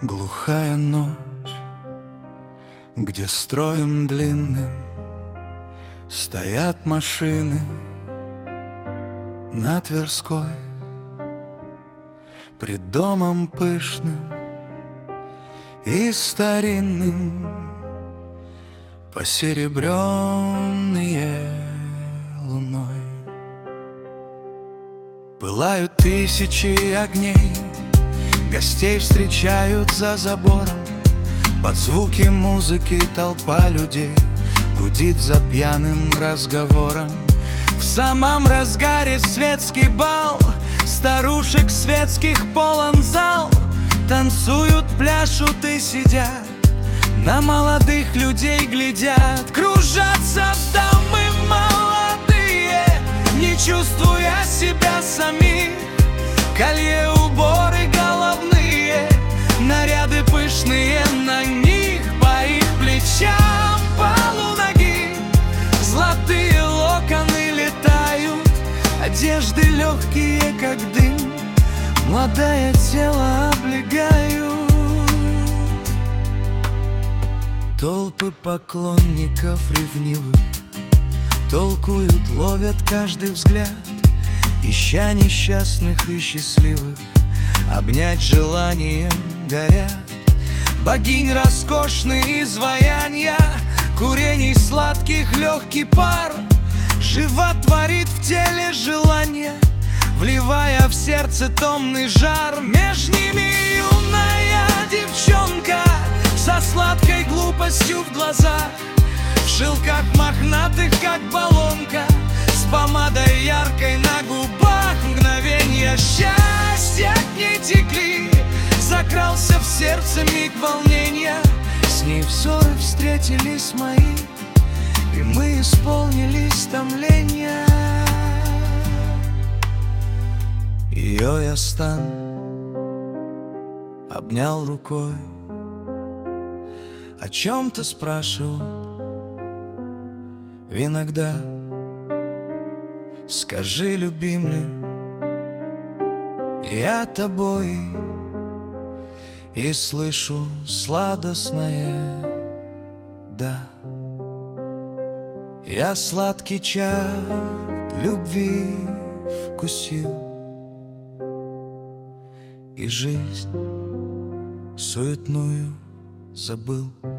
Глухая ночь, где строем длинным стоят машины на Тверской, пред домом пышным и старинным, посеребренные луной. Пылают тысячи огней, гостей встречают за забором. Под звуки музыки толпа людей гудит за пьяным разговором. В самом разгаре светский бал, старушек светских полон зал. Танцуют, пляшут и сидят, на молодых людей глядят. Кружатся дамы молодые, не чувствуя себя самих. Колье, уборы головные, наряды пышные на них. По их плечам полуноги золотые локоны летают. Одежды легкие, как дым, молодое тело облегают. Толпы поклонников ревнивых толкуют, ловят каждый взгляд, ища несчастных и счастливых, обнять желанием горят. Богинь роскошные изваяния, курений сладких легкий пар, животворит в теле желание, вливая в сердце томный жар. Меж ними юная девчонка со сладкой глупостью в глазах, в шелках мохнатых, как баллонка, с помадой яркой на губах. Мгновенья счастья к ней текли, закрался в сердце миг волнения. С ней взоры встретились мои, и мы исполнились томления. Ее я стан обнял рукой, о чем-то спрашивал иногда. Скажи, любим ли я тобой? И слышу сладостное да. Я сладкий чай любви вкусил, и жизнь суетную забыл.